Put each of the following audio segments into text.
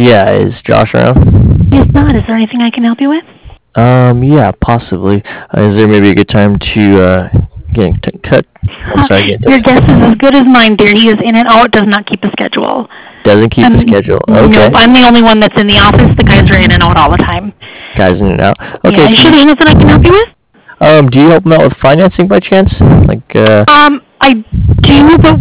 Yeah, is Josh around? He's not. Is there anything I can help you with? Yeah, possibly. Is there maybe a good time to cut? I'm sorry, get Your in touch. guess is as good as mine, dear. He is in and out, does not keep a schedule. Doesn't keep a schedule. Okay. Nope, I'm the only one that's in the office. The guys are in and out all the time. Guys in and out. Yeah, Okay. is there anything I can help you with? Do you help them out with financing by chance? I do, but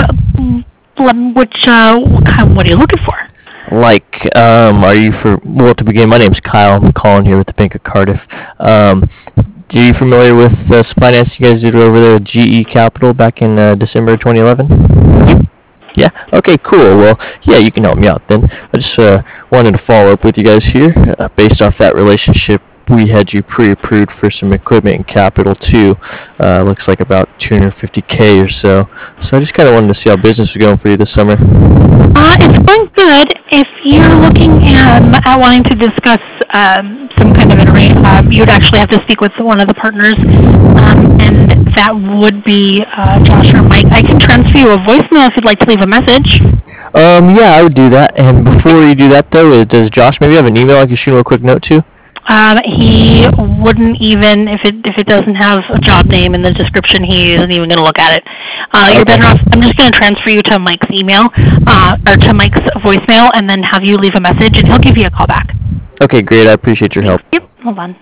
what are you looking for? Are you to begin, my name's Kyle. I'm calling here with the Bank of Cardiff. Are you familiar with some finance you guys did over there at GE Capital back in December 2011? Yeah. Okay. Cool. Well, yeah, you can help me out then. I just wanted to follow up with you guys here, based off that relationship. We had you pre-approved for some equipment and capital too. Looks like about 250K or so. So I just kind of wanted to see how business was going for you this summer. It's going good. If you're looking at wanting to discuss some kind of an arrangement, you'd actually have to speak with one of the partners, and that would be Josh or Mike. I can transfer you a voicemail if you'd like to leave a message. Yeah, I would do that. And before you do that, though, does Josh maybe have an email I can shoot him a quick note to? He wouldn't even, if it doesn't have a job name in the description, he isn't even going to look at it. You're better off, I'm just going to transfer you to Mike's email, or to Mike's voicemail, and then have you leave a message, and he'll give you a call back. Okay, great. I appreciate your help. Yep, hold on.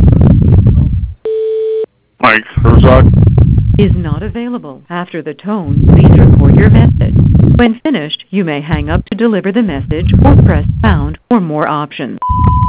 Mike Herzog is not available. After the tone, please record your message. When finished, you may hang up to deliver the message or press pound for more options.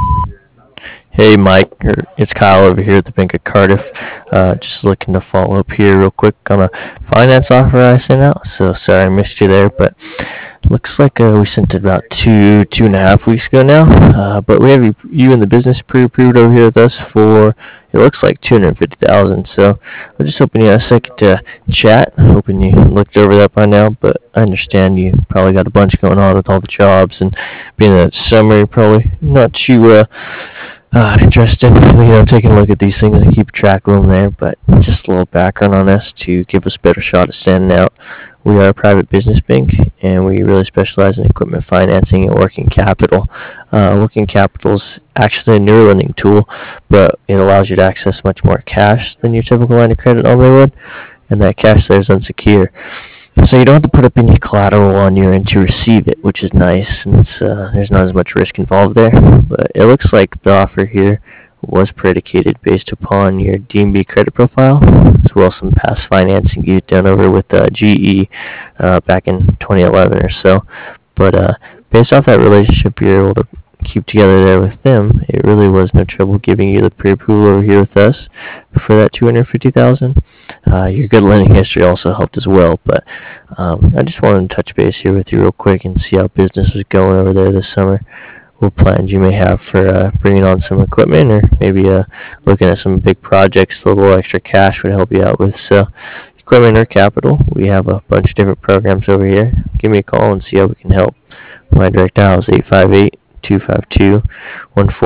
Hey Mike, it's Kyle over here at the Bank of Cardiff. Just looking to follow up here real quick on a finance offer I sent out. So sorry I missed you there, but looks like we sent it about 2.5 weeks ago now. But we have you in the business pre-approved over here with us for, it looks like $250,000. So I'm just hoping you had a second to chat. Hoping you looked over that by now, but I understand you probably got a bunch going on with all the jobs, and being that summer, you're probably not too interested in taking a look at these things and keep track of them there. But just a little background on us to give us a better shot at standing out. We are a private business bank, and we really specialize in equipment financing and working capital. Working capital is actually a newer lending tool, but it allows you to access much more cash than your typical line of credit normally would, and that cash there is unsecured. So you don't have to put up any collateral on your end to receive it, which is nice, and there's not as much risk involved there. But it looks like the offer here was predicated based upon your DNB credit profile, as well as some past financing you've done over with GE back in 2011 or so. But based off that relationship you're able to keep together there with them, it really was no trouble giving you the pre-approval over here with us for that $250,000. Your good lending history also helped as well, but I just wanted to touch base here with you real quick and see how business was going over there this summer. What plans you may have for bringing on some equipment, or maybe looking at some big projects a little extra cash would help you out with. So equipment or capital, we have a bunch of different programs over here. Give me a call and see how we can help. My direct dial is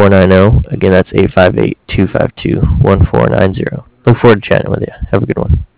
858-252-1490. Again, that's 858-252-1490. Look forward to chatting with you. Have a good one.